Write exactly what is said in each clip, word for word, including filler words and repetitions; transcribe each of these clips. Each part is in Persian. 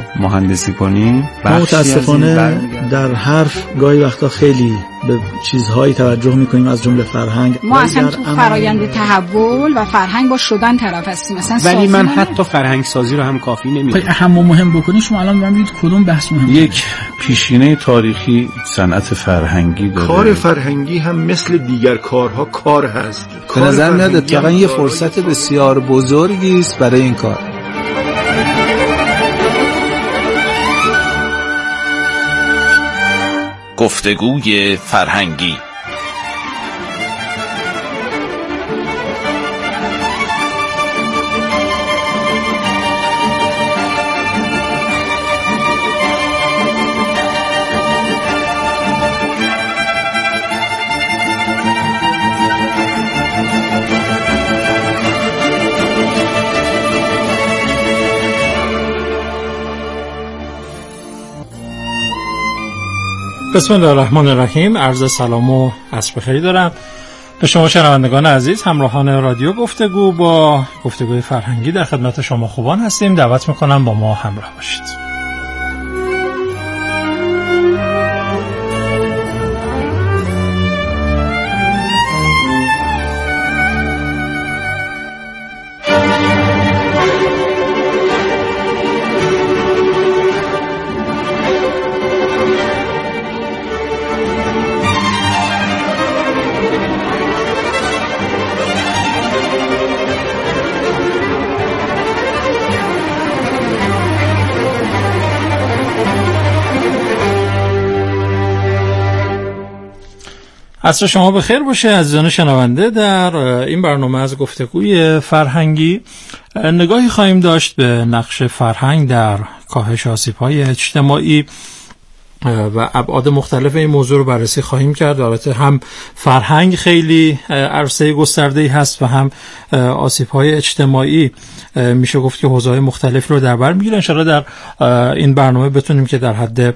مهندسی کنیم. متاسفانه در حرف گاهی وقتا خیلی به چیزهایی توجه میکنیم از جمله فرهنگ. ما اصلا تو فرایند تحول و فرهنگ با شدن طرف هستیم مثلا. ولی من حتی فرهنگ سازی رو هم کافی نمیدونم. اهم و مهم بکنی شما الان ببینید کدوم بحث مهمه. یک پیشینه تاریخی صنعت فرهنگی داره. کار فرهنگی هم مثل دیگر کارها کار هست. به نظر میاد اتفاقا یه فرصت بسیار بزرگی است برای این کار. گفتگوی فرهنگی. بسم الله الرحمن الرحیم. عرض سلام و عصر بخیر دارم به شما شنوندگان عزیز، همراهان رادیو گفتگو. با گفتگوی فرهنگی در خدمت شما خوبان هستیم. دعوت میکنم با ما همراه باشید. عصر شما بخیر باشه عزیزان شنونده. در این برنامه از گفتگوی فرهنگی نگاهی خواهیم داشت به نقش فرهنگ در کاهش آسیب‌های اجتماعی و ابعاد مختلف این موضوع رو بررسی خواهیم کرد. البته هم فرهنگ خیلی عرصه گسترده‌ای هست و هم آسیب‌های اجتماعی میشه گفت که حوزه‌های مختلف رو در بر میگیره. انشالله در این برنامه بتونیم که در حد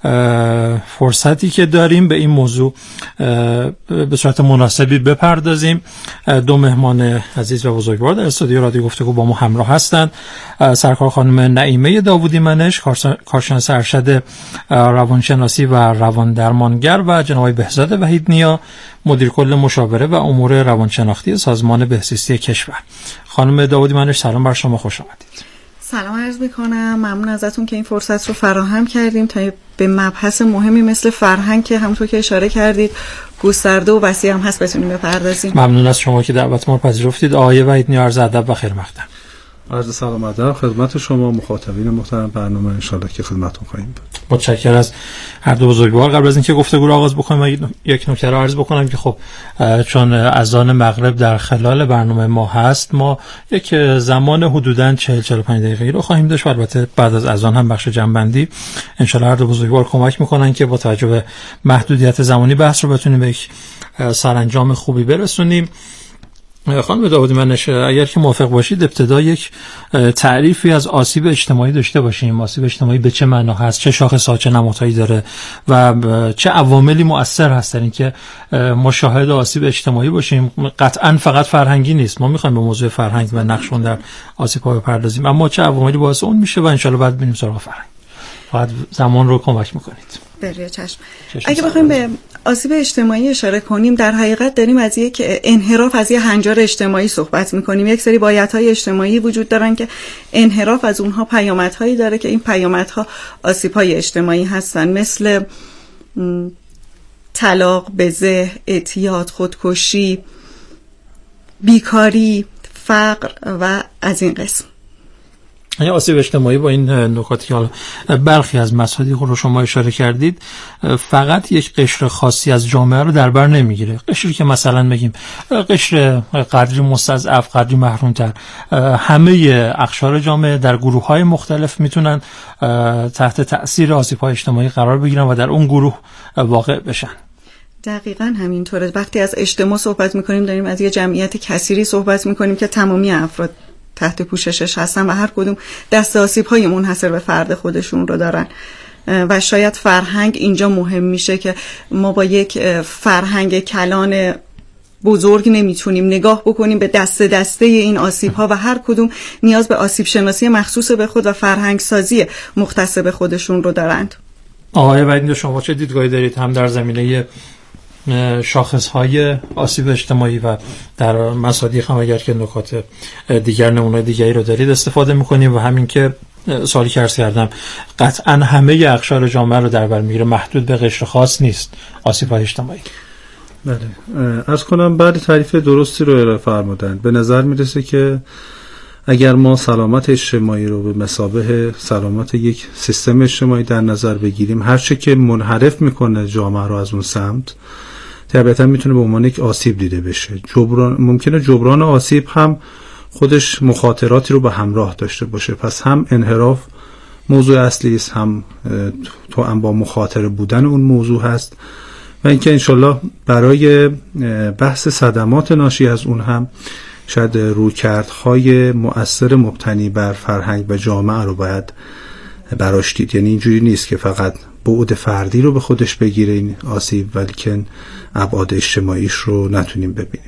فرصتی که داریم به این موضوع به صورت مناسبی بپردازیم. دو مهمان عزیز و بزرگوار در استودیو رادیو گفتگو با ما همراه هستند. سرکار خانم نعیمه داوودی منش، کارشناس ارشد روانشناسی و روان درمانگر، و جناب بهزاد وحید نیا، مدیر کل مشاوره و امور روانشناختی سازمان بهزیستی کشور. خانم داوودی منش، سلام بر شما، خوش آمدید. سلام عرض میکنم، ممنون ازتون که این فرصت رو فراهم کردیم تا به مبحث مهمی مثل فرهنگ که همونطور که اشاره کردید گسترده و وسیع هم هست بتونیم بپردازیم. ممنون از شما که دعوت ما رو پذیرفتید. آقای وحید نیا، عرض ادب و خیر مقدم. عرض سلام ادب خدمت شما مخاطبین محترم برنامه، ان شاءالله که خدمتتون خواهیم بود. متشکرم از هر دو بزرگوار. قبل از اینکه گفتگو رو آغاز بکنم یک نکته رو عرض بکنم که خب چون اذان مغرب در خلال برنامه ما هست، ما یک زمان حدوداً چهل چهل و پنج دقیقه‌ای رو خواهیم داشت. البته بعد از اذان هم بخش جنبندی ان شاءالله هر دو بزرگوار کمک میکنن که با توجه به محدودیت زمانی بحث رو بتونیم به یک سرانجام خوبی برسونیم. خانم داوودی منش، اگر که موافق باشید ابتدا یک تعریفی از آسیب اجتماعی داشته باشیم. آسیب اجتماعی به چه معنا هست، چه شاخص‌ها، چه نمادهایی داره و چه عواملی مؤثر هست در اینکه ما شاهد آسیب اجتماعی باشیم. قطعاً فقط فرهنگی نیست، ما می‌خوایم به موضوع فرهنگ و نقش اون در آسیب‌ها بپردازیم، اما چه عواملی باعث اون میشه و ان شاءالله بعد بریم سراغ فرهنگ. فقط زمان رو کمک می‌کنید. بله چشم. اگه بخوایم به آسیب اجتماعی اشاره کنیم، در حقیقت داریم از یک انحراف از یک هنجار اجتماعی صحبت میکنیم. یک سری بایدهای اجتماعی وجود دارن که انحراف از اونها پیامدهایی داره که این پیامدها آسیب‌های اجتماعی هستن، مثل طلاق، بزه، اعتیاد، خودکشی، بیکاری، فقر و از این قسم. این آسیب اجتماعی با این نکاتی که حالا برخی از مسائلی رو شما اشاره کردید فقط یک قشر خاصی از جامعه رو در بر نمیگیره. قشری که مثلا بگیم قشر قدری مستضعف، قدری محروم‌تر، همه اقشار جامعه در گروه‌های مختلف میتونن تحت تأثیر آسیب‌های اجتماعی قرار بگیرن و در اون گروه واقع بشن. دقیقاً همینطوره. وقتی از اجتماع صحبت می‌کنیم داریم از یه جمعیت کثیری صحبت می‌کنیم که تمامی افراد تحت پوششش هستن و هر کدوم دست آسیب‌های منحصر به فرد خودشون رو دارن و شاید فرهنگ اینجا مهم میشه که ما با یک فرهنگ کلان بزرگ نمیتونیم نگاه بکنیم به دسته دسته این آسیب ها و هر کدوم نیاز به آسیب شناسی مخصوص به خود و فرهنگ سازی مختص به خودشون رو دارند. آقای وحیدنیا شما چه دیدگاهی دارید هم در زمینه شاخص‌های آسیب اجتماعی و در مصادیق هم اگر که نکات دیگر نمونه دیگری رو دارید استفاده می‌کنیم و همین که سوالی که عرض کردم قطعا همه اقشار جامعه رو در بر میگیره، محدود به قشر خاص نیست آسیب‌های اجتماعی. بله عرض کنم بعد تعریف درستی رو ارائه فرمودن. به نظر میرسه که اگر ما سلامت اجتماعی رو به مثابه سلامت یک سیستم اجتماعی در نظر بگیریم، هر چه که منحرف میکنه جامعه رو از اون سمت طبیعتا میتونه به عنوان یک آسیب دیده بشه. جبران ممکنه جبران آسیب هم خودش مخاطراتی رو به همراه داشته باشه، پس هم انحراف موضوع اصلی است، هم تو هم با مخاطره بودن اون موضوع هست و اینکه انشالله برای بحث صدمات ناشی از اون هم شاید رویکردهای مؤثر مبتنی بر فرهنگ و جامعه رو باید براش دید. یعنی اینجوری نیست که فقط بعد فردی رو به خودش بگیره این آسیب، ولیکن ابعاد اجتماعیش رو نتونیم ببینیم.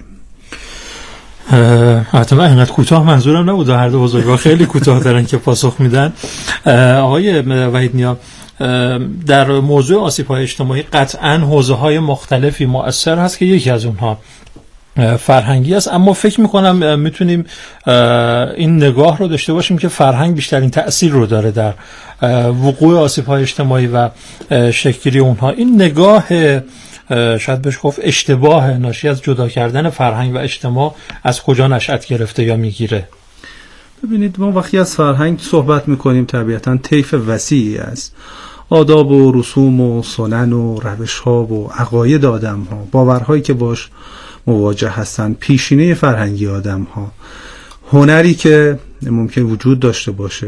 حتما اینقدر کوتاه منظورم نبود، هر دو بزرگوار خیلی کوتاه دارن که پاسخ میدن. آقای وحیدنیا در موضوع آسیب‌های اجتماعی قطعاً حوزه‌های مختلفی مؤثر هست که یکی از اونها فرهنگی است، اما فکر میکنم میتونیم این نگاه رو داشته باشیم که فرهنگ بیشترین تأثیر رو داره در وقوع آسیب‌های اجتماعی و شکل‌گیری اونها. این نگاه شاید بهش گفت اشتباه ناشی از جدا کردن فرهنگ و اجتماع از کجا نشأت گرفته یا میگیره؟ ببینید ما وقتی از فرهنگ صحبت میکنیم طبیعتاً طیف وسیعی است، آداب و رسوم و سنن و روش‌ها و عقاید آدم‌ها، باورهایی که باش مواجه هستن، پیشینه فرهنگی آدم‌ها، هنری که ممکن وجود داشته باشه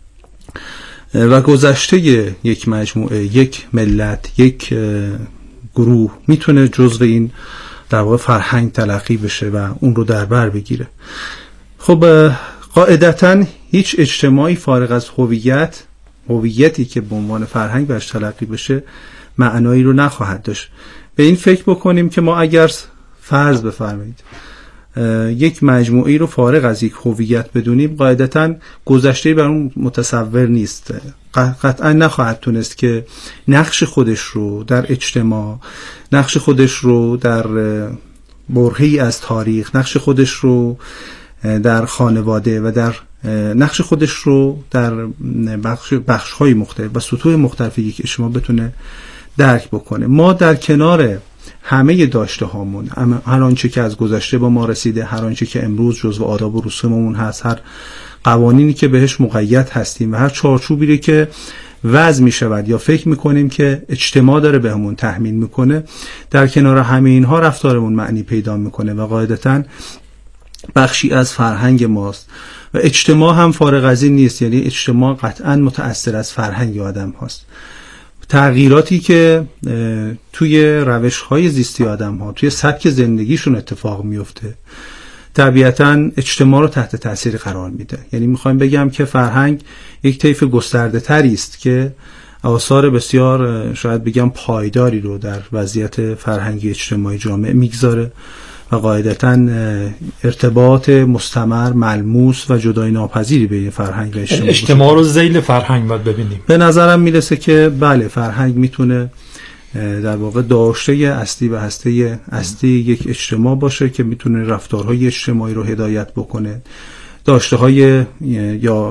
و گذشته یک مجموعه، یک ملت، یک گروه میتونه جزو این در واقع فرهنگ تلقی بشه و اون رو در بر بگیره. خب قاعدتاً هیچ اجتماعی فارغ از هویت، هویتی که به عنوان فرهنگ برش تلقی بشه معنایی رو نخواهد داشت. به این فکر بکنیم که ما اگر فرض بفرمایید یک مجموعی رو فارغ از یک هویت بدونیم، قاعدتاً گذشته بر اون متصور نیست، قطعا نخواهد تونست که نقش خودش رو در اجتماع، نقش خودش رو در برهه‌ای از تاریخ، نقش خودش رو در خانواده و در نقش خودش رو در بخش بخش‌های مختلف و سطوح مختلف یک اجتماع بتونه درک بکنه. ما در کنار همه داشته هامون، هر آنچه که از گذشته با ما رسیده، هر آنچه که امروز جزو آداب و رسوممون هست، هر قوانینی که بهش مقید هستیم و هر چارچوبی که وضع می شود یا فکر میکنیم که اجتماع داره بهمون تحمیل میکنه، در کنار همه اینها رفتارمون معنی پیدا میکنه و قاعدتاً بخشی از فرهنگ ماست و اجتماع هم فارغ از این نیست. یعنی اجتماع قطعاً متأثر از فرهنگ آدم هاست. تغییراتی که توی روش‌های زیستی آدم‌ها، توی سبک زندگیشون اتفاق میفته، طبیعتاً اجتماع رو تحت تأثیر قرار میده. یعنی میخوایم بگم که فرهنگ یک طیف گسترده تری است که آثار بسیار شاید بگم پایداری رو در وضعیت فرهنگی اجتماعی جامعه میگذاره و قاعدتاً ارتباط مستمر، ملموس و جدای ناپذیری بین فرهنگ و اجتماع اجتماع رو ذیل فرهنگ باید ببینیم. به نظرم میرسه که بله، فرهنگ میتونه در واقع داشته اصلی و هسته اصلی یک اجتماع باشه که میتونه رفتارهای اجتماعی رو هدایت بکنه، داشته های یا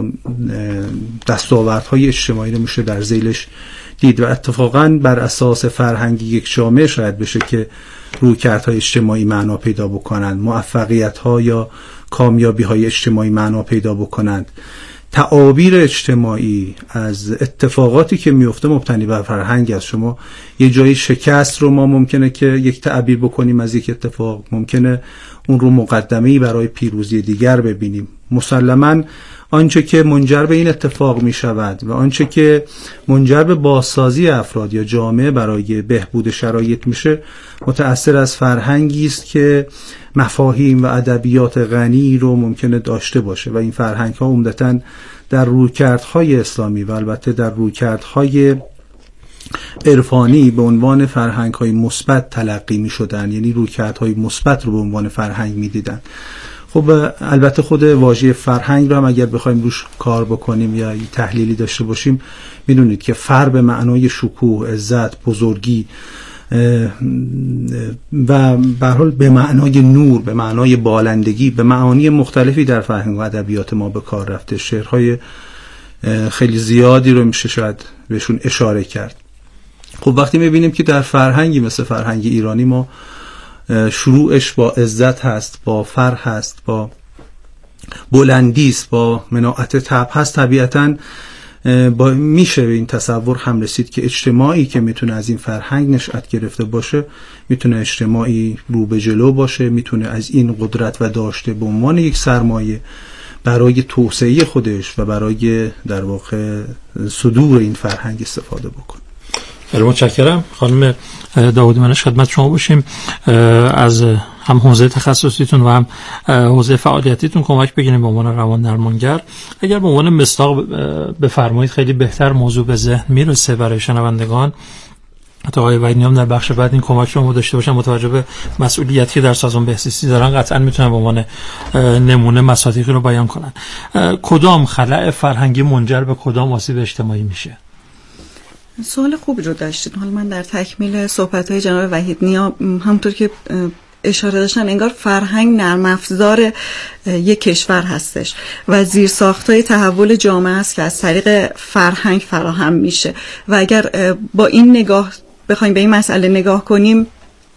دستاوردهای اجتماعی رو میشه در ذیلش دید و اتفاقاً بر اساس فرهنگی یک جامعه شاید بشه که رویکردهای اجتماعی معنا پیدا بکنند، موفقیت‌ها یا کامیابی‌های اجتماعی معنا پیدا بکنند. تعابیر اجتماعی از اتفاقاتی که میفته مبتنی بر فرهنگ است. شما یه جایی شکست رو ما ممکنه که یک تعبیر بکنیم از یک اتفاق، ممکنه اون رو مقدمه‌ای برای پیروزی دیگر ببینیم. مسلماً آنچه که منجر به این اتفاق می شود و آنچه که منجر به بازسازی افراد یا جامعه برای بهبود شرایط میشه متأثر از فرهنگی است که مفاهیم و ادبیات غنی رو ممکنه داشته باشه و این فرهنگ ها عمدتاً در رویکردهای اسلامی و البته در رویکردهای عرفانی به عنوان فرهنگ‌های مثبت تلقی می‌شدن، یعنی رویکردهای مثبت رو به عنوان فرهنگ می‌دیدن. خب البته خود واژه فرهنگ رو هم اگر بخوایم روش کار بکنیم یا تحلیلی داشته باشیم، میدونید که فر به معنای شکوه، عزت، بزرگی و به هر حال به معنای نور، به معنای بالندگی، به معانی مختلفی در فرهنگ و ادبیات ما به کار رفته. شعرهای خیلی زیادی رو میشه شاید بهشون اشاره کرد. خب وقتی میبینیم که در فرهنگی مثل فرهنگ ایرانی ما شروعش با عزت هست، با فر هست، با بلندی است، با مناعت طبع هست، طبیعتاً با میشه به این تصور هم رسید که اجتماعی که میتونه از این فرهنگ نشأت گرفته باشه میتونه اجتماعی رو به جلو باشه، میتونه از این قدرت و داشته به عنوان یک سرمایه برای توسعه خودش و برای در واقع صدور این فرهنگ استفاده بکنه. خیلی متشکرم. خانم داودی منش خدمت شما باشیم. از هم حوزه تخصصیتون و هم حوزه فعالیتیتون کمک بگیریم به عنوان روان درمانگر. اگر به عنوان مصداق بفرمایید خیلی بهتر موضوع به ذهن میرسه برای شنوندگان. حتی آقای وحیدنیام در بخش بعد این کمک رو داشته باشن متوجه به مسئولیتی که در سازمان بهزیستی دارن، قطعا میتونن به عنوان نمونه مصادیقی رو بیان کنن. کدام خلأ فرهنگی منجر به کدام آسیب اجتماعی میشه؟ سوال خوبی رو داشتید. حالا من در تکمیل صحبت‌های جناب وحیدنیا همونطور که اشاره داشتن، انگار فرهنگ نرم افزار یک کشور هستش و زیرساخت‌های تحول جامعه است که از طریق فرهنگ فراهم میشه و اگر با این نگاه بخوایم به این مسئله نگاه کنیم،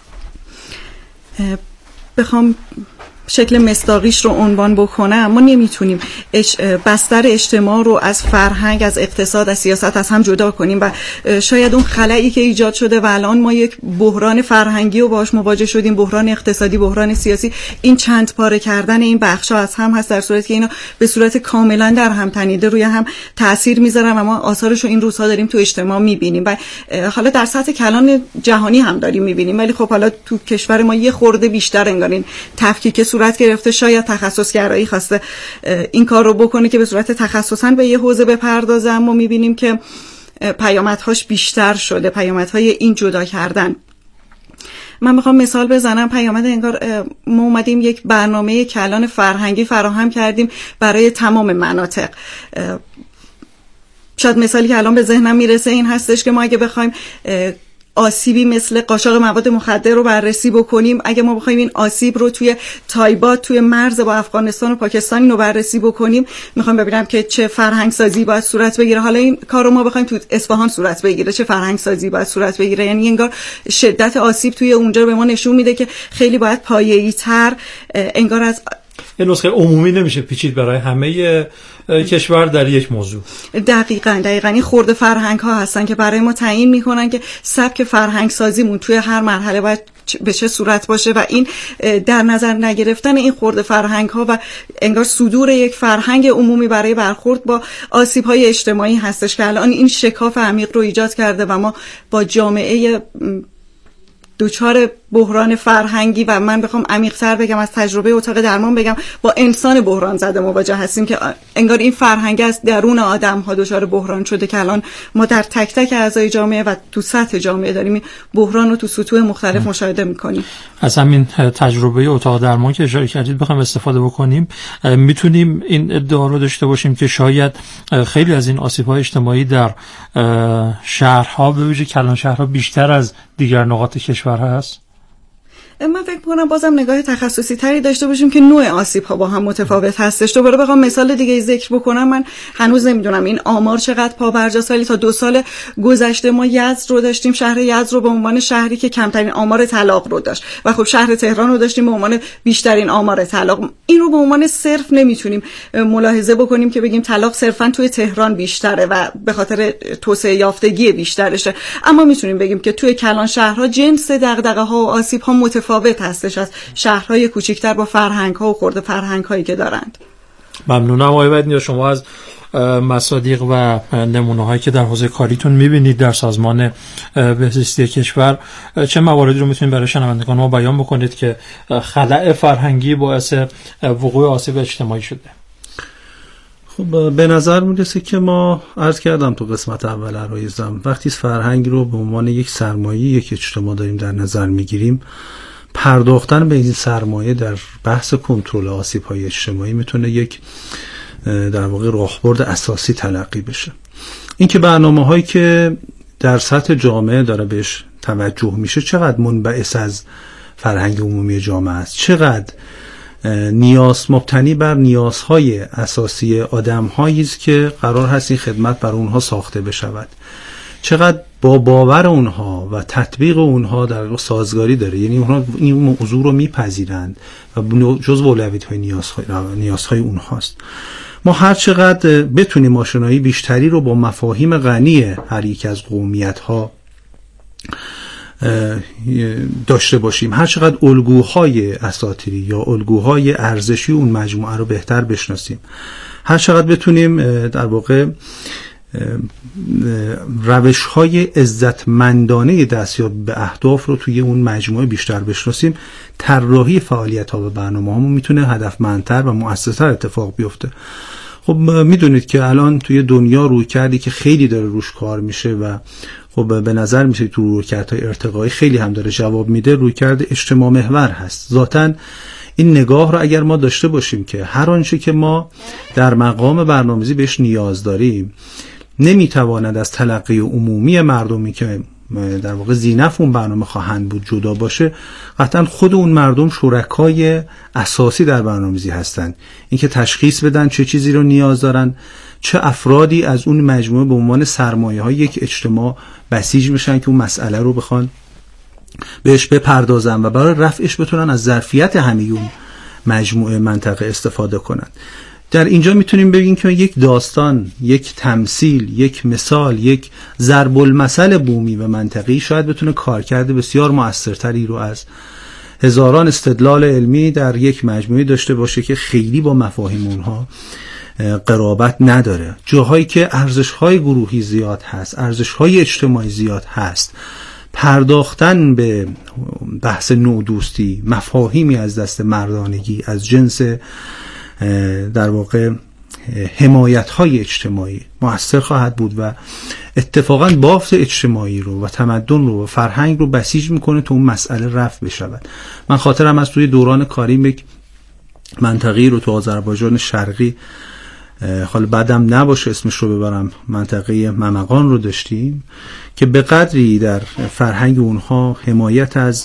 بخوام شکل مصداقیش رو عنوان بکنم، ما نمیتونیم بستر اجتماع رو از فرهنگ، از اقتصاد، از سیاست از هم جدا کنیم و شاید اون خلایی که ایجاد شده و الان ما یک بحران فرهنگی رو باهاش مواجه شدیم، بحران اقتصادی، بحران سیاسی، این چند پاره کردن این بخشا از هم هست، در صورتی که اینا به صورت کاملا در هم تنیده روی هم تاثیر میذارن و ما آثارش رو این روزها داریم تو اجتماع میبینیم و حالا در سطح کلان جهانی هم داریم میبینیم، ولی خب حالا تو کشور ما یه خورده بیشتر انگار این تفکیک صورت گرفته. شاید تخصصگرایی خواسته این کار رو بکنه که به صورت تخصصاً به یه حوزه بپردازه، اما می‌بینیم که پیامدهاش بیشتر شده، پیامدهای این جدا کردن. من میخوام مثال بزنم. پیامد انگار ما اومدیم یک برنامه کلان فرهنگی فراهم کردیم برای تمام مناطق. شاید مثالی که الان به ذهنم میرسه این هستش که ما اگه بخوایم آسیبی مثل قاچاق مواد مخدر رو بررسی بکنیم، اگه ما بخوایم این آسیب رو توی تایبات، توی مرز با افغانستان و پاکستان رو بررسی بکنیم، میخوایم ببینم که چه فرهنگ سازی باید صورت بگیره. حالا این کار رو ما بخوایم تو اصفهان صورت بگیره، چه فرهنگ سازی باید صورت بگیره؟ یعنی انگار شدت آسیب توی اونجا به ما نشون میده که خیلی باید پایه‌ای تر انگار از این نسخه عمومی نمیشه پیچید برای همه کشور در یک موضوع. دقیقاً دقیقاً این خورده فرهنگ ها هستن که برای ما تعیین میکنن که سبک فرهنگ سازیمون توی هر مرحله باید به چه صورت باشه و این در نظر نگرفتن این خورده فرهنگ ها و انگار صدور یک فرهنگ عمومی برای برخورد با آسیب های اجتماعی هستش که الان این شکاف عمیق رو ایجاد کرده و ما با جامعه دوچار بحران فرهنگی و من بخوام عمیق‌تر بگم از تجربه اتاق درمان بگم با انسان بحران زده مواجه هستیم که انگار این فرهنگ از درون آدم ها دوچار بحران شده که الان ما در تک تک اعضای جامعه و تو سطح جامعه داریم این بحران رو تو سطوح مختلف مشاهده می‌کنیم. از همین تجربه اتاق درمان که اشاره کردید بخوام استفاده بکنیم، میتونیم این ادعا رو داشته باشیم که شاید خیلی از این آسیب‌های اجتماعی در شهرها به ویژه کلان شهرها بیشتر از دیگر نقاط کشور هست. من فکر می‌کنم بازم نگاه تخصصی تری داشته باشیم که نوع آسیب‌ها با هم متفاوت هستش. دوباره بخوام مثال دیگه ذکر بکنم، من هنوز نمیدونم این آمار چقدر پابرجاست، ولی تا دو سال گذشته ما یزد رو داشتیم، شهر یزد رو به عنوان شهری که کمترین آمار طلاق رو داشت و خب شهر تهران رو داشتیم به عنوان بیشترین آمار طلاق. این رو به عنوان صرف نمیتونیم ملاحظه بکنیم که بگیم طلاق صرفاً توی تهران بیشتره و به خاطر توسعه یافتگی بیشترشه، اما میتونیم بگیم که توی کلان شهرها جنس دغدغه‌ها و آسیب‌ها متفاوت متفاوت هستش از شهرهای کوچکتر با فرهنگ‌ها و خرد فرهنگ‌هایی که دارند. ممنونم آقای وحیدنیا. شما از مصادیق و نمونه‌هایی که در حوزه کاریتون می‌بینید در سازمان بهزیستی کشور، چه مواردی رو می‌تونید برای شنوندگان ما بیان بکنید که خلأ فرهنگی باعث وقوع آسیب اجتماعی شده؟ خب به نظر میرسه که ما عرض کردم تو قسمت اول عرایزم، وقتی فرهنگ رو به عنوان یک سرمایه یک اجتماع داریم در نظر میگیریم، پرداختن به این سرمایه در بحث کنترل آسیب‌های اجتماعی میتونه یک در واقع راهبرد اساسی تلقی بشه. این که برنامه‌هایی که در سطح جامعه داره بهش توجه میشه چقدر منبعث از فرهنگ عمومی جامعه است، چقدر نیاز مبتنی بر نیازهای اساسی آدم‌هایی است که قرار هست این خدمت بر اونها ساخته بشود، چقدر با باور اونها و تطبیق اونها در سازگاری داره، یعنی اونها این موضوع رو میپذیرند و جزء اولویت‌های نیازهای نیازهای اونهاست. ما هر چقدر بتونیم آشنایی بیشتری رو با مفاهیم غنی هر یک از قومیت‌ها داشته باشیم، هر چقدر الگوهای اساطیری یا الگوهای ارزشی اون مجموعه رو بهتر بشناسیم، هر چقدر بتونیم در واقع روش‌های عزتمندانه دستیابی به اهداف رو توی اون مجموعه بیشتر بشناسیم، طراحی فعالیت‌ها و برنامه‌هامون میتونه هدفمندتر و مؤثرتر اتفاق بیفته. خب میدونید که الان توی دنیا روی کردی که خیلی داره روش کار میشه و خب به نظر میشه تو رویکردهای ارتقایی خیلی هم داره جواب میده، رویکرد اجتماع محور هست. ذاتاً این نگاه رو اگر ما داشته باشیم که هر آنچه که ما در مقام برنامه‌ریزی بهش نیاز داریم نمیتواند از تلقی عمومی مردمی که در واقع زینف اون برنامه خواهند بود جدا باشه، قطعا خود اون مردم شرکای اساسی در برنامه‌ریزی هستند. اینکه تشخیص بدن چه چیزی رو نیاز دارن، چه افرادی از اون مجموعه به عنوان سرمایه‌های یک اجتماع بسیج میشن که اون مسئله رو بخوان بهش بپردازن و برای رفعش بتونن از ظرفیت همه اون مجموعه منطقه استفاده کنن. در اینجا میتونیم بگیم که یک داستان، یک تمثیل، یک مثال، یک ضرب المثل بومی و منطقی شاید بتونه کارکرد بسیار مؤثرتری رو از هزاران استدلال علمی در یک مجموعه داشته باشه که خیلی با مفاهیم اونها قرابت نداره. جاهایی که ارزش‌های گروهی زیاد هست، ارزش‌های اجتماعی زیاد هست، پرداختن به بحث نودوستی، مفاهیمی از دست مردانگی از جنس در واقع حمایت‌های اجتماعی مؤثر خواهد بود و اتفاقاً بافت اجتماعی رو و تمدن رو و فرهنگ رو بسیج میکنه تا اون مسئله رفع بشود. من خاطرم از توی دوران کاریم یک منطقه‌ای رو تو آذربایجان شرقی، حالا بعدم نباشه اسمش رو ببرم، منطقه ممقان رو داشتیم که به قدری در فرهنگ اونها حمایت از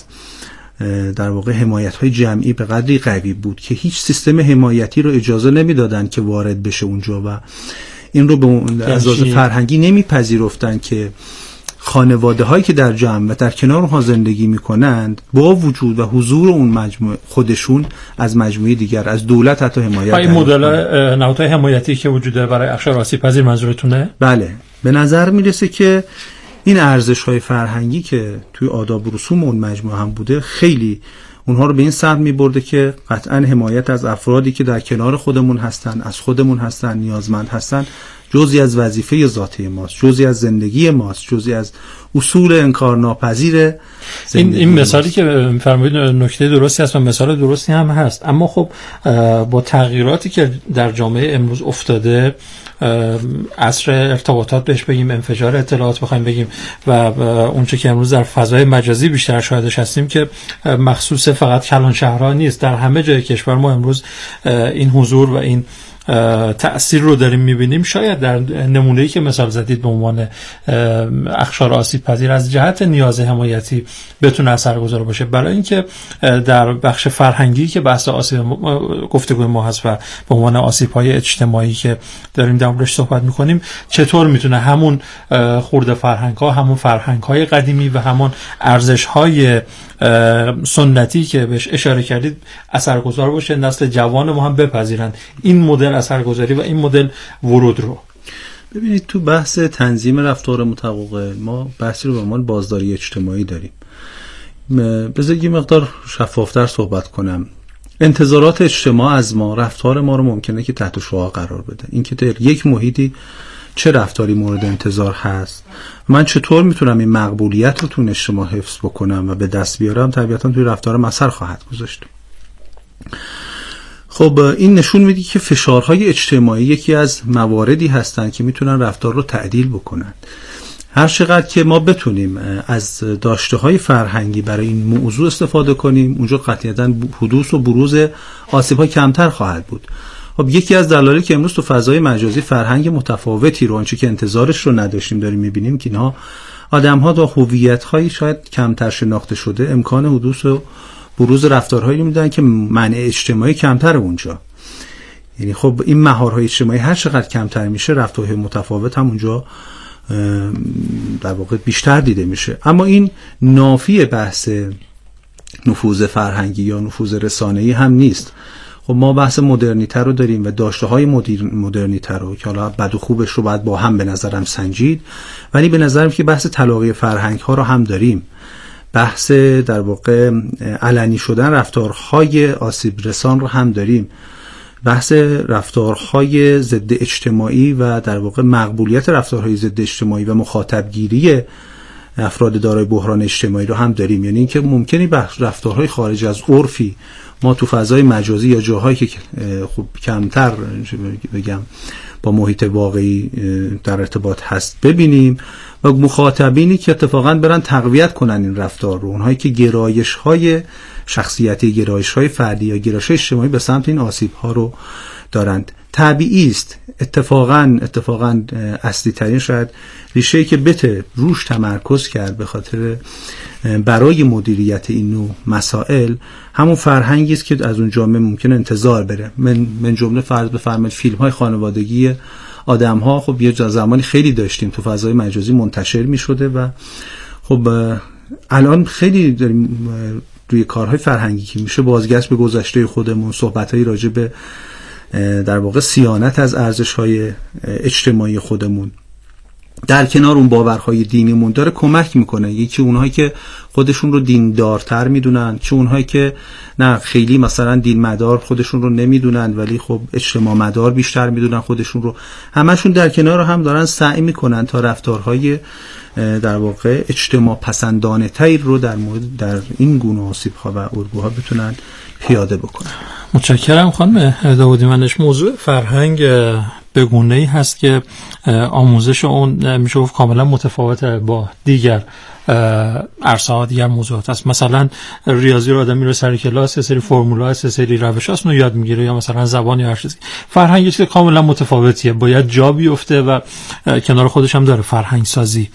در واقع حمایت‌های جمعی به قدری قوی بود که هیچ سیستم حمایتی رو اجازه نمیدادن که وارد بشه اونجا و این رو به اساس فرهنگی نمیپذیرفتن که خانواده هایی که در جمع و در کنار اونها زندگی میکنند با وجود و حضور اون مجموعه خودشون از مجموعه دیگر از دولت حتی حمایت این مدل نهادهای حمایتی که وجود داره برای اقشار آسیب پذیر منظورتونه؟ بله، به نظر میرسه که این ارزش های فرهنگی که توی آداب و رسوم اون مجموعه هم بوده خیلی اونها رو به این سمت میبرده که قطعا حمایت از افرادی که در کنار خودمون هستن، از خودمون هستن، نیازمند هستن، جزئی از وظیفه ذاتی ماست، جزئی از زندگی ماست، جزئی از اصول انکارناپذیر این این مثالی که می‌فرمایید نکته درستی هست و مثال درستی هم هست، اما خب با تغییراتی که در جامعه امروز افتاده، عصر ارتباطات بهش بگیم، انفجار اطلاعات بخوایم بگیم و اونچه که امروز در فضای مجازی بیشتر شاهدش هستیم که مخصوص فقط کلان شهرها نیست، در همه جای کشور ما امروز این حضور و این تأثیر رو داریم میبینیم. شاید در نمونه‌ای که مثال زدید به عنوان اقشار آسیب پذیر از جهت نیاز حمایتی بتونه اثرگذار باشه، برای اینکه در بخش فرهنگی که بحث آسیب گفتگوی ما هست و به عنوان آسیب‌های اجتماعی که داریم در موردش صحبت می‌کنیم، چطور میتونه همون خورده فرهنگ‌ها، همون فرهنگ‌های قدیمی و همون ارزش‌های سنتی که بهش اشاره کردید اثرگذار باشه، نسل جوان ما هم بپذیرند این مدل اثرگذاری و این مدل ورود رو. ببینید تو بحث تنظیم رفتار متقابل ما بحثی رو به عنوان بازداری اجتماعی داریم. بذارید یه مقدار شفافتر صحبت کنم. انتظارات اجتماع از ما، رفتار ما رو ممکنه که تحت شعاع قرار بده. اینکه در یک محیطی چه رفتاری مورد انتظار هست، من چطور میتونم این مقبولیت رو تو اجتماع حفظ بکنم و به دست بیارم، طبیعتا توی رفتار اثر خواهد گذاشت. خب این نشون میده که فشارهای اجتماعی یکی از مواردی هستند که میتونن رفتار رو تعدیل بکنن. هر چقدر که ما بتونیم از داشته‌های فرهنگی برای این موضوع استفاده کنیم، اونجا قطعاً حدوث و بروز آسیب‌ها کمتر خواهد بود. خب یکی از دلایلی که امروز تو فضای مجازی فرهنگ متفاوتی رو، آنچه که انتظارش رو نداشتیم، داریم می‌بینیم که اینها آدم‌ها با هویت‌هایی شاید کمتر شناخته شده امکان حدوث و بروز رفتارهایی میدن که منع اجتماعی کمتر اونجا. یعنی خب این مهارهای اجتماعی هر چقدر کمتر میشه، رفتارهای متفاوت هم اونجا در واقع بیشتر دیده میشه. اما این نافی بحث نفوذ فرهنگی یا نفوذ رسانه‌ای هم نیست. خب ما بحث مدرنیته رو داریم و داشته‌های مدرنیته رو که حالا بد و خوبش رو باید با هم به نظرم سنجید، ولی به نظرم که بحث تلاقی فرهنگ‌ها رو هم داریم. بحث در واقع علنی شدن رفتارهای آسیب رسان رو هم داریم. بحث رفتارهای ضد اجتماعی و در واقع مقبولیت رفتارهای ضد اجتماعی و مخاطبگیری افراد دارای بحران اجتماعی رو هم داریم. یعنی اینکه ممکنه بحث رفتارهای خارج از عرفی ما تو فضای مجازی یا جاهایی که خب کمتر بگم با محیط واقعی در ارتباط هست ببینیم و مخاطبینی که اتفاقاً برن تقویت کنن این رفتار رو، اونهایی که گرایش‌های شخصیتی، گرایش‌های فردی یا گرایش‌های اجتماعی به سمت این آسیب‌ها رو دارند. طبیعی است اتفاقاً اتفاقاً اصلی ترین شاید ریشه‌ای که بته روش تمرکز کرد به خاطر برای مدیریت این نوع مسائل همون فرهنگی است که از اون جامعه ممکن انتظار بره. من من جمله فرض بفرمایید فیلم‌های خانوادگی آدم‌ها خب یه زمانی خیلی داشتیم تو فضای مجازی منتشر می‌شده و خب الان خیلی داریم روی کارهای فرهنگی که میشه بازگشت به گذشته خودمون، صحبت‌های راجع به در واقع صیانت از ارزش‌های اجتماعی خودمون در کنار اون باورهای دینیمون داره کمک میکنه. یکی اونهایی که خودشون رو دیندارتر میدونن، چه اونهایی که نه خیلی مثلا دین مدار خودشون رو نمیدونن ولی خب اجتماع مدار بیشتر میدونن خودشون رو، همشون در کنار هم دارن سعی میکنن تا رفتارهای در واقع اجتماع پسندانه تری رو در مورد در این گونه آسیب‌ها و الگوها بتونن پیاده بکنن. متشکرم خانم داودی منش. موضوع فرهنگ به گونه‌ای هست که آموزش اون میشه گفت کاملا متفاوته با دیگر عرصه‌ها، دیگر موضوعات است. مثلا ریاضی رو آدم میره سر کلاس، سری فرمول‌ها، سری روش‌هاست رو یاد میگیره، یا مثلا زبان یا هر چیزی. فرهنگ چیز کاملا متفاوتیه، باید جا بیفته و کنار خودش هم داره فرهنگ سازی.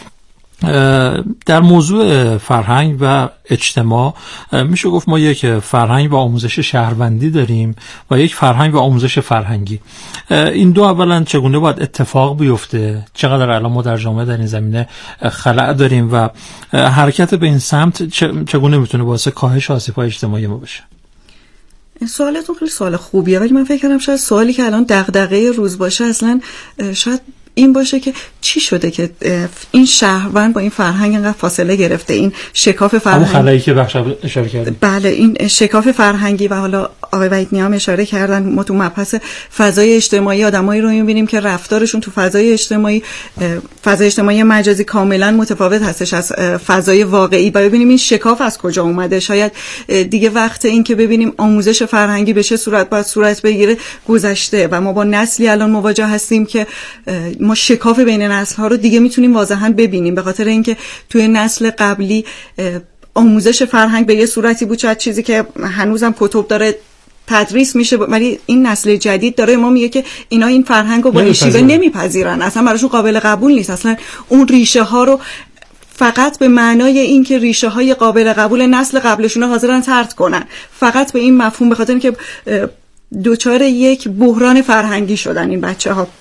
در موضوع فرهنگ و اجتماع میشه گفت ما یک فرهنگ و آموزش شهروندی داریم و یک فرهنگ و آموزش فرهنگی. این دو اولا چگونه باید اتفاق بیفته، چقدر الان ما در جامعه در این زمینه خلأ داریم و حرکت به این سمت چگونه میتونه باعث کاهش آسیب‌های اجتماعی ما بشه؟ سوالتون خیلی سوال خوبیه، ولی من فکر کنم شاید سوالی که الان دغدغه روز باشه اصلا شاید این باشه که چی شده که این شهروند با این فرهنگ انقدر فاصله گرفته، این شکاف فرهنگی، همون خلایی که بخش اشاره کردیم. بله، این شکاف فرهنگی و حالا آقای وحید نیام اشاره کردن، ما تو مبحث فضای اجتماعی آدمایی رو می‌بینیم که رفتارشون تو فضای اجتماعی فضای اجتماعی مجازی کاملا متفاوت هستش از فضای واقعی. و ببینیم این شکاف از کجا اومده. شاید دیگه وقت این که ببینیم آموزش فرهنگی به چه صورت باید صورت بگیره گذشته و ما با نسلی الان مواجه هستیم که ما شکاف بین نسل‌ها رو دیگه میتونیم واضحاً ببینیم، به خاطر اینکه توی نسل قبلی آموزش فرهنگ به یه صورتی بود، شاید چیزی که هنوزم کتب داره تدریس میشه، ولی این نسل جدید داره ما میگه که اینا این فرهنگ رو با این شیوه نمیپذیرن، اصلا براشون قابل قبول نیست، اصلا اون ریشه ها رو فقط به معنای این که ریشه های قابل قبول نسل قبلشون حاضرن طرد کنن، فقط به این مفهوم، به خاطر اینکه دوچار یک بحران فرهنگی شدن این بچه ها.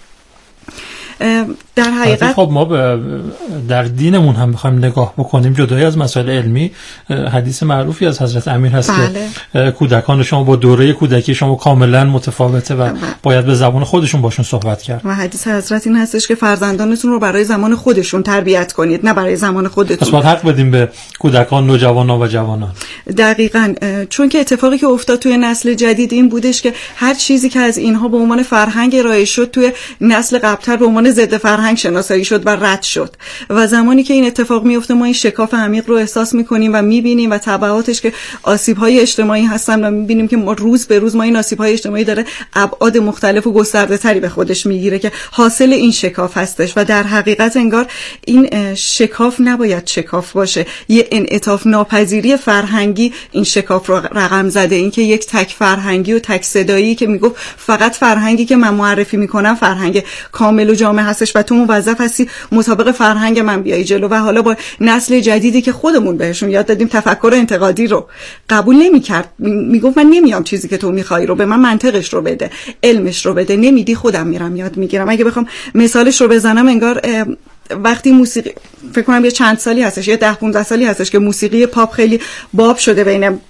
در حقیقت خب ما در دینمون هم بخوایم نگاه بکنیم جدای از مسائل علمی، حدیث معروفی از حضرت امیر هست بله. که کودکان شما با دوره کودکی شما کاملا متفاوته و بله. باید به زبان خودشون باشون صحبت کرد. و حدیث حضرت این هستش که فرزندانتون رو برای زمان خودشون تربیت کنید، نه برای زمان خودتون. پس باید حق بدیم به کودکان، نوجوانان و جوانان. دقیقاً، چون که اتفاقی که افتاد توی نسل جدید این بودش که هر چیزی که از اینها به عنوان فرهنگ ارائه شد توی نسل قبل‌تر به عنوان عنوان ضد فرهنگ شناسایی شد و رد شد. و زمانی که این اتفاق میفته ما این شکاف عمیق رو احساس میکنیم و میبینیم و تبعاتش که آسیب‌های اجتماعی هستن و میبینیم که ما روز به روز ما این آسیب‌های اجتماعی داره ابعاد مختلف و گسترده‌تری به خودش میگیره که حاصل این شکاف هستش. و در حقیقت انگار این شکاف نباید شکاف باشه، یه انعطاف ناپذیری فرهنگی این شکاف رو رقم زده. این که یک تک فرهنگی و تک صدایی که میگفت فقط فرهنگی که من معرفی میکنم فرهنگ کامل و جامع هستش و تو موظف هستی مطابق فرهنگ من بیای جلو. و حالا با نسل جدیدی که خودمون بهشون یاد دادیم تفکر انتقادی رو قبول نمیکرد، میگفت من نمیام چیزی که تو میخوای رو، به من منطقش رو بده، علمش رو بده، نمیدی خودم میرم یاد میگیرم. اگه بخوام مثالش رو بزنم انگار وقتی موسیقی، فکر کنم یه چند سالی هستش، یه ده پونزده سالی هستش که موسیقی پاپ خیلی باب شده بین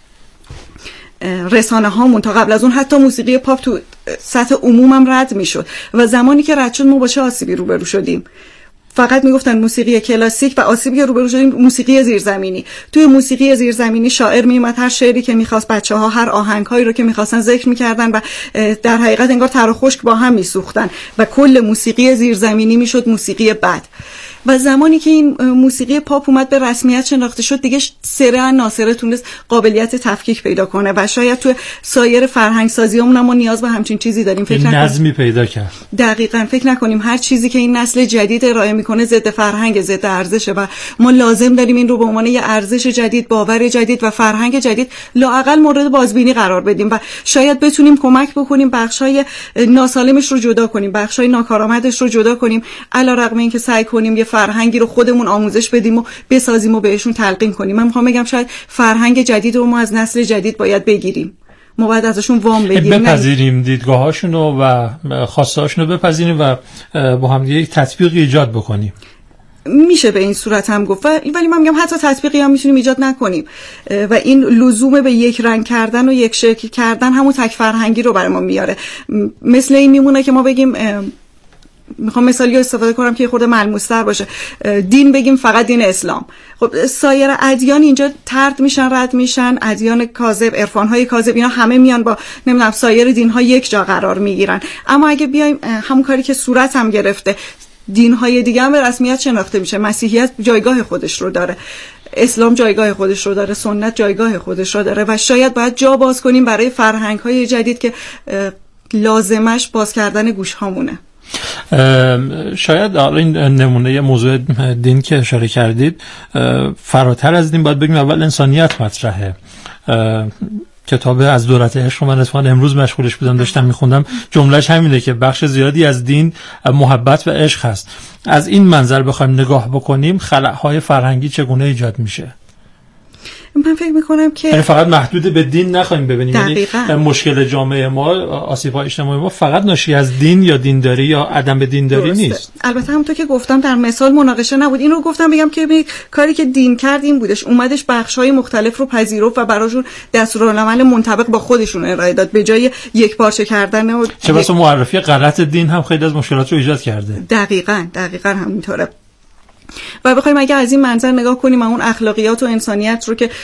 رسانه هامون. تا قبل از اون حتی موسیقی پاپ تو سطح عمومم رد میشد و زمانی که رد شد ما با چه آسیبی روبرو شدیم؟ فقط میگفتن موسیقی کلاسیک و آسیبی که روبرو شدیم موسیقی زیرزمینی. توی موسیقی زیرزمینی شاعر میومد هر شعری که میخواست، بچه‌ها هر آهنگایی رو که میخواستن ذکر میکردن و در حقیقت انگار تر و خشک با هم میسوختن و کل موسیقی زیرزمینی میشد موسیقی بد. و زمانی که این موسیقی پاپ اومد به رسمیت شناخته شد دیگه سره ناصره تونست قابلیت تفکیک پیدا کنه و شاید تو سایر فرهنگ سازیامون ما نیاز به همچین چیزی داریم. فکر نکنیم نظمی پیدا کرد. دقیقاً فکر نکنیم هر چیزی که این نسل جدید ارائه میکنه ضد فرهنگ، ضد ارزشه و ما لازم داریم این رو به عنوان یه ارزش جدید، باور جدید و فرهنگ جدید لااقل مورد بازبینی قرار بدیم و شاید بتونیم کمک بکنیم بخشای ناسالمش رو جدا کنیم، بخشای ناکارآمدش رو جدا کنیم، علیرغم اینکه سعی کنیم یه فرهنگی رو خودمون آموزش بدیم و بسازیم و بهشون تلقین کنیم. من میخوام بگم شاید فرهنگ جدید رو ما از نسل جدید باید بگیریم، ما باید ازشون وام بگیریم، بپذیریم دیدگاهاشون رو و خواستهاشون رو بپذیریم و با هم دیگه یک تطبیق ایجاد بکنیم. میشه به این صورت هم گفت، ولی من میگم حتی تطبیقی هم میتونیم ایجاد نکنیم و این لزوم به یک رنگ کردن و یک شکل کردن همون تک فرهنگی رو برای ما میاره. مثل این میمونه که ما بگیم، میخوام مثالی رو استفاده کنم که خود ملموس‌تر باشه، دین بگیم فقط دین اسلام. خب سایر ادیان اینجا طرد میشن، رد میشن، ادیان کاذب، عرفان‌های کاذب، اینا همه میان با نمیدونم سایر دین‌ها یک جا قرار میگیرن. اما اگه بیایم همون کاری که صورت هم گرفته، دین‌های دیگه هم به رسمیت شناخته میشه، مسیحیت جایگاه خودش رو داره، اسلام جایگاه خودش رو داره، سنت جایگاه خودش رو داره و شاید باید جا باز کنیم برای فرهنگ‌های جدید که لازمش باز کردن گوش هامونه. شاید این نمونه موضوع دین که اشاره کردید فراتر از دین باید بگیم اول انسانیت مطرحه. کتاب از دولت عشق من اتفاقا امروز مشغولش بودم داشتم میخوندم، جملهش همینه که بخش زیادی از دین محبت و عشق هست. از این منظر بخوایم نگاه بکنیم خلأهای فرهنگی چگونه ایجاد میشه؟ من فکر میکنم که یعنی فقط محدود به دین نخواهیم ببینیم، یعنی مشکل جامعه ما، آسیب‌های اجتماعی ما فقط ناشی از دین یا دینداری یا عدم دینداری نیست. البته همونطور که گفتم در مثال مناقشه نبود، این رو گفتم بگم که کاری که دین کرد این بودش، اومدش بخش‌های مختلف رو پذیرفت و براشون دستورالعمل منطبق با خودشون ارائه داد به جای یک پارچه کردن و چه بسا معرفی غلط دین هم خیلی از مشکلات رو ایجاد کرده. دقیقاً دقیقاً همینطوره. و بخوایم اگه از این منظر نگاه کنیم اون اخلاقیات و انسانیت رو که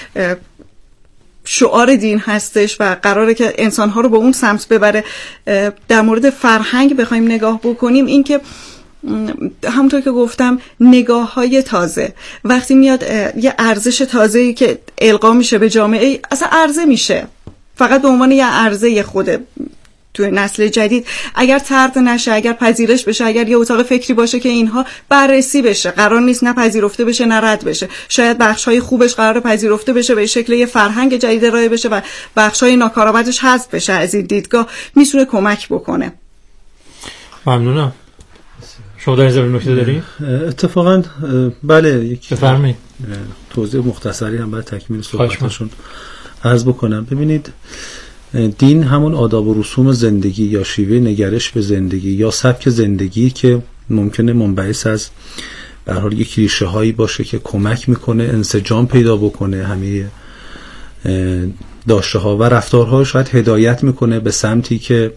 شعار دین هستش و قراره که انسان‌ها رو به اون سمت ببره، در مورد فرهنگ بخوایم نگاه بکنیم، این که همونطور که گفتم نگاه‌های تازه وقتی میاد یه ارزش تازه‌ای که القا میشه به جامعه، اصلا عرضه میشه فقط به عنوان یه عرضه خوده توی نسل جدید، اگر طرد نشه، اگر پذیرش بشه، اگر یه اتاق فکری باشه که اینها بررسی بشه، قرار نیست نه پذیرفته بشه نه رد بشه، شاید بخش‌های خوبش قرار پذیرفته بشه به شکل یه فرهنگ جدید ارائه بشه و بخش‌های ناکارآمدش حذف بشه، از این دیدگاه میتونه کمک بکنه. ممنونم. شما در این نکته داری؟ اتفاقا بله، یک بفرمایید. توضیح مختصری هم برای تکمیل صحبتاشون عرض بکنم. ببینید، دین همون آداب و رسوم زندگی یا شیوه نگرش به زندگی یا سبک زندگی که ممکنه منبعث از به هر حال یک ریشه هایی باشه که کمک میکنه انسجام پیدا بکنه، همه داشته ها و رفتارها شاید هدایت میکنه به سمتی که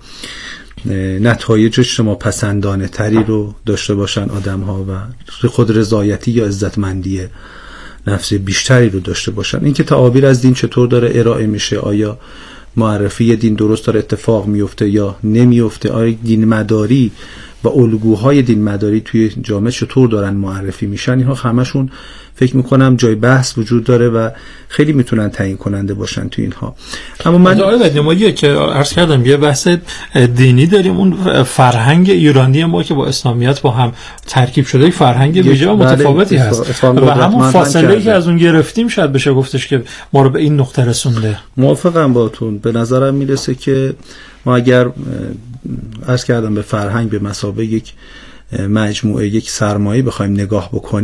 نتایج اجتماع پسندانه تری رو داشته باشن آدم ها و خود رضایتی یا عزتمندی نفسی بیشتری رو داشته باشن. این که تعابیر از دین چطور داره ارائه میشه، آیا معرفی دین درست داره اتفاق میفته یا نمیفته، آیا دین مداری و الگوهای دین مداری توی جامعه چطور دارن معرفی میشن، اینها همشون فکر میکنم جای بحث وجود داره و خیلی میتونن تعیین کننده باشن تو اینها. اما من آره ما یه که عرض کردم یه بحث دینی داریم، اون فرهنگ ایرانی ما که با اسلامیت با هم ترکیب شده فرهنگ ویژه و متفاوتی هست و همون فاصله که از اون گرفتیم شاید بشه گفتش که ما رو به این نقطه رسونده. موافقم باتون. به نظرم میرسه که ما اگر عرض کردم به فرهنگ به مثابه یک مجموعه، یک سرمایه بخوایم نگاه بکنیم